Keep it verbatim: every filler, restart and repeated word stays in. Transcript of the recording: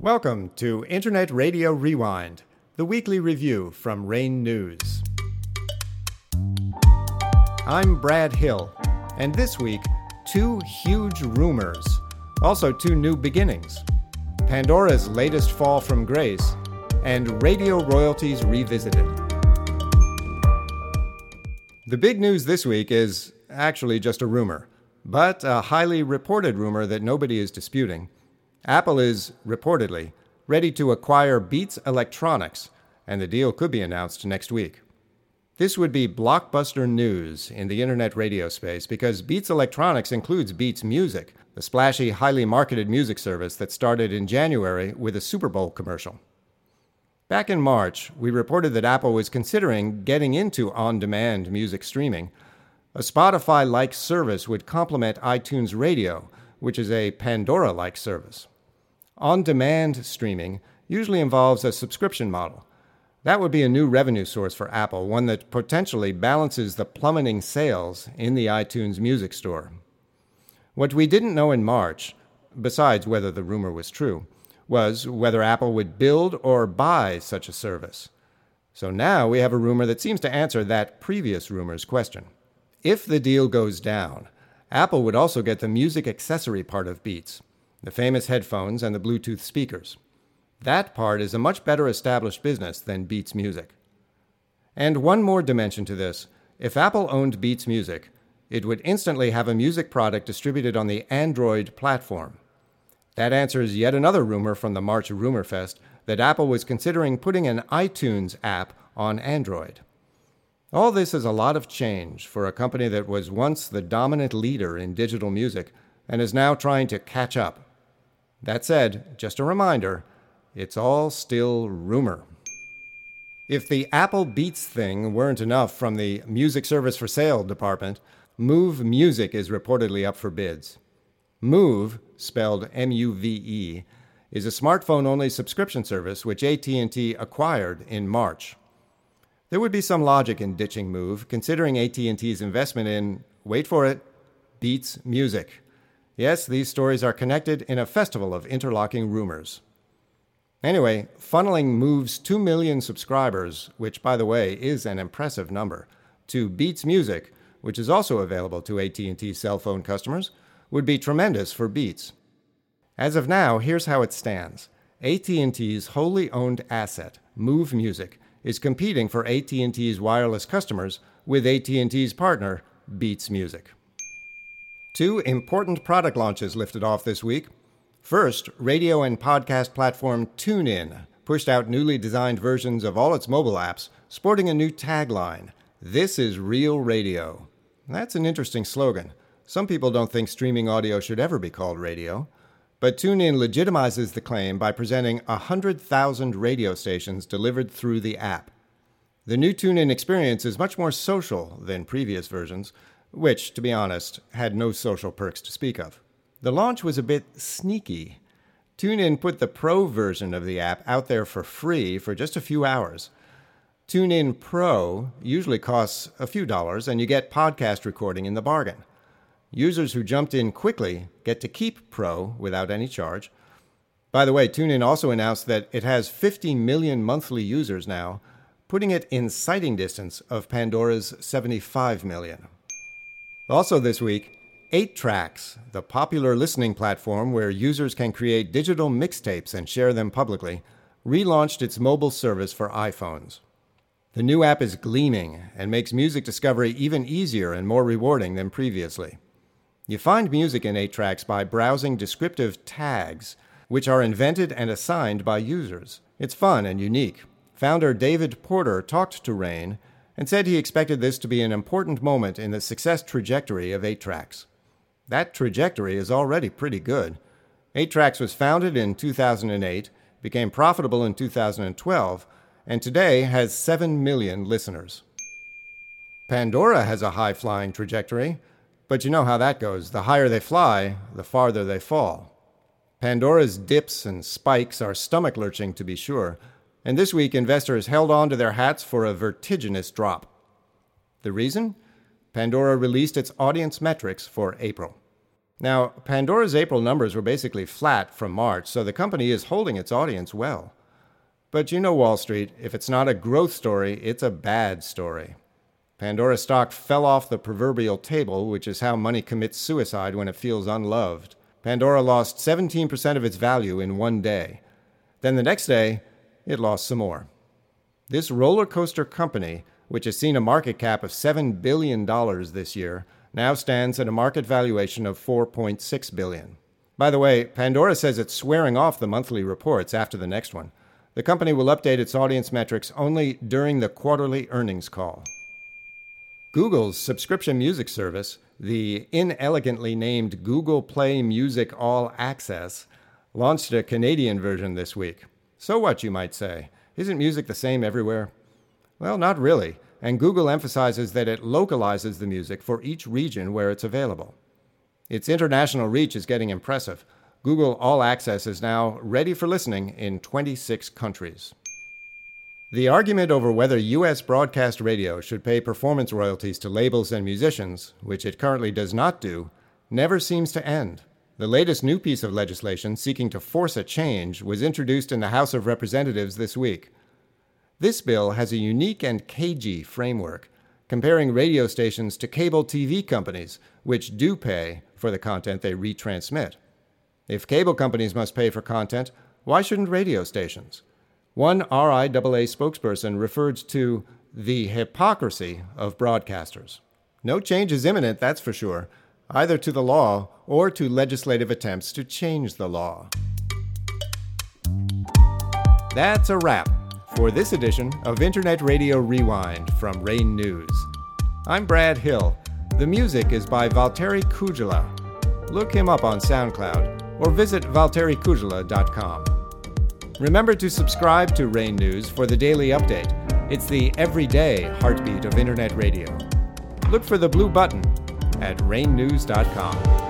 Welcome to Internet Radio Rewind, the weekly review from Rain News. I'm Brad Hill, and this week, two huge rumors, also two new beginnings, Pandora's latest fall from grace, and radio royalties revisited. The big news this week is actually just a rumor, but a highly reported rumor that nobody is disputing. Apple is, reportedly, ready to acquire Beats Electronics, and the deal could be announced next week. This would be blockbuster news in the internet radio space because Beats Electronics includes Beats Music, the splashy, highly marketed music service that started in January with a Super Bowl commercial. Back in March, we reported that Apple was considering getting into on-demand music streaming. A Spotify-like service would complement iTunes Radio, which is a Pandora-like service. On-demand streaming usually involves a subscription model. That would be a new revenue source for Apple, one that potentially balances the plummeting sales in the iTunes Music Store. What we didn't know in March, besides whether the rumor was true, was whether Apple would build or buy such a service. So now we have a rumor that seems to answer that previous rumor's question. If the deal goes down, Apple would also get the music accessory part of Beats, the famous headphones and the Bluetooth speakers. That part is a much better established business than Beats Music. And one more dimension to this. If Apple owned Beats Music, it would instantly have a music product distributed on the Android platform. That answers yet another rumor from the March Rumor Fest that Apple was considering putting an iTunes app on Android. All this is a lot of change for a company that was once the dominant leader in digital music and is now trying to catch up. That said, just a reminder, it's all still rumor. If the Apple Beats thing weren't enough from the Music Service for Sale department, Move Music is reportedly up for bids. Move, spelled M U V E, is a smartphone-only subscription service which A T and T acquired in March. There would be some logic in ditching Move, considering A T and T's investment in, wait for it, Beats Music. Yes, these stories are connected in a festival of interlocking rumors. Anyway, funneling Move's two million subscribers, which, by the way, is an impressive number, to Beats Music, which is also available to A T and T cell phone customers, would be tremendous for Beats. As of now, here's how it stands. A T and T's wholly owned asset, Move Music, is competing for A T and T's wireless customers with A T and T's partner, Beats Music. Two important product launches lifted off this week. First, radio and podcast platform TuneIn pushed out newly designed versions of all its mobile apps, sporting a new tagline, "This is real radio." That's an interesting slogan. Some people don't think streaming audio should ever be called radio. But TuneIn legitimizes the claim by presenting one hundred thousand radio stations delivered through the app. The new TuneIn experience is much more social than previous versions, which, to be honest, had no social perks to speak of. The launch was a bit sneaky. TuneIn put the Pro version of the app out there for free for just a few hours. TuneIn Pro usually costs a few dollars, and you get podcast recording in the bargain. Users who jumped in quickly get to keep Pro without any charge. By the way, TuneIn also announced that it has fifty million monthly users now, putting it in sighting distance of Pandora's seventy-five million. Also this week, eight tracks, the popular listening platform where users can create digital mixtapes and share them publicly, relaunched its mobile service for iPhones. The new app is gleaming and makes music discovery even easier and more rewarding than previously. You find music in eight tracks by browsing descriptive tags, which are invented and assigned by users. It's fun and unique. Founder David Porter talked to Rain and said he expected this to be an important moment in the success trajectory of eight tracks. That trajectory is already pretty good. eight tracks was founded in two thousand eight, became profitable in two thousand twelve, and today has seven million listeners. Pandora has a high-flying trajectory. But you know how that goes. The higher they fly, the farther they fall. Pandora's dips and spikes are stomach-lurching, to be sure, and this week investors held on to their hats for a vertiginous drop. The reason? Pandora released its audience metrics for April. Now, Pandora's April numbers were basically flat from March, so the company is holding its audience well. But you know Wall Street, if it's not a growth story, it's a bad story. Pandora stock fell off the proverbial table, which is how money commits suicide when it feels unloved. Pandora lost seventeen percent of its value in one day. Then the next day, it lost some more. This roller coaster company, which has seen a market cap of seven billion dollars this year, now stands at a market valuation of four point six billion dollars. By the way, Pandora says it's swearing off the monthly reports after the next one. The company will update its audience metrics only during the quarterly earnings call. Google's subscription music service, the inelegantly named Google Play Music All Access, launched a Canadian version this week. So what, you might say? Isn't music the same everywhere? Well, not really, and Google emphasizes that it localizes the music for each region where it's available. Its international reach is getting impressive. Google All Access is now ready for listening in twenty-six countries. The argument over whether U S broadcast radio should pay performance royalties to labels and musicians, which it currently does not do, never seems to end. The latest new piece of legislation seeking to force a change was introduced in the House of Representatives this week. This bill has a unique and cagey framework, comparing radio stations to cable T V companies, which do pay for the content they retransmit. If cable companies must pay for content, why shouldn't radio stations? One R I A A spokesperson referred to the hypocrisy of broadcasters. No change is imminent, that's for sure, either to the law or to legislative attempts to change the law. That's a wrap for this edition of Internet Radio Rewind from Rain News. I'm Brad Hill. The music is by Valtteri Kujala. Look him up on SoundCloud or visit valtteri kujala dot com. Remember to subscribe to Rain News for the daily update. It's the everyday heartbeat of Internet radio. Look for the blue button at rain news dot com.